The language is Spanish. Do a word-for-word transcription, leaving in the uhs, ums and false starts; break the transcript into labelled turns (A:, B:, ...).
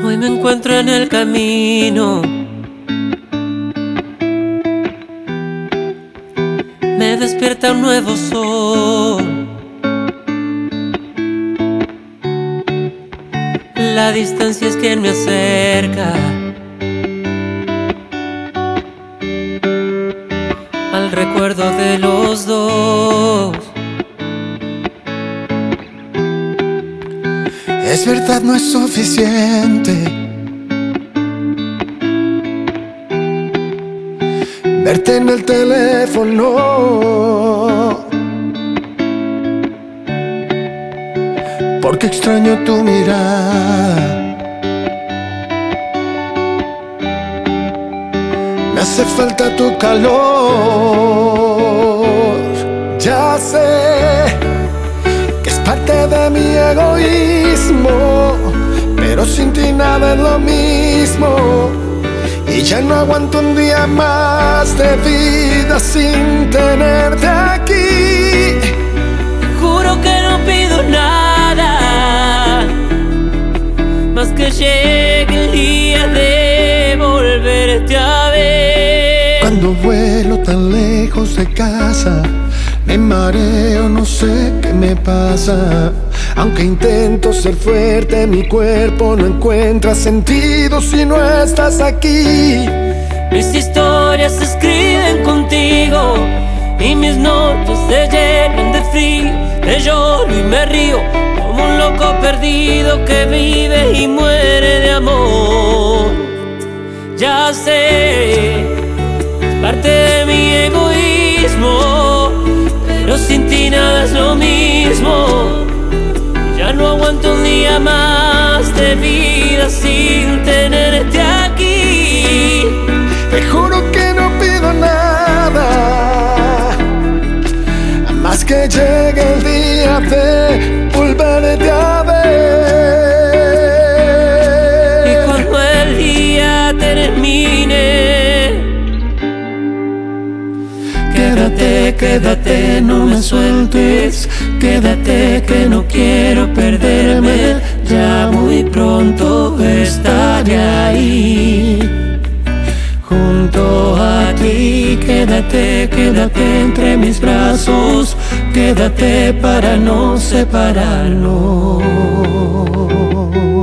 A: Hoy me encuentro en el camino, me despierta un nuevo sol. La distancia es quien me acerca al recuerdo de los dos.
B: Es verdad, no es suficiente verte en el teléfono, porque extraño tu mirada. Me hace falta tu calor. Ya sé que es parte de mi egoísmo, pero sin ti nada es lo mismo. Y ya no aguanto un día más de vida sin tenerte aquí.
A: Juro que no pido nada más que llegue el día de volverte a ver.
B: Cuando vuelo tan lejos de casa, me mareo, no sé qué me pasa. Aunque intento ser fuerte, mi cuerpo no encuentra sentido si no estás aquí.
A: Mis historias se escriben contigo y mis noches se llenan de frío. Te lloro y me río como un loco perdido que vive y muere de amor. Ya sé, es parte de mi egoísmo, pero sin ti nada es lo mismo. Ya no aguanto un día más de vida sin tenerte aquí.
B: Te juro que no pido nada más que llegue el día de volverte a ver.
A: Y cuando el día termine, quédate, quédate, no me sueltes. Quédate que no quiero perderme. Ya muy pronto estaré ahí junto a ti. Quédate, quédate entre mis brazos. Quédate para no separarnos.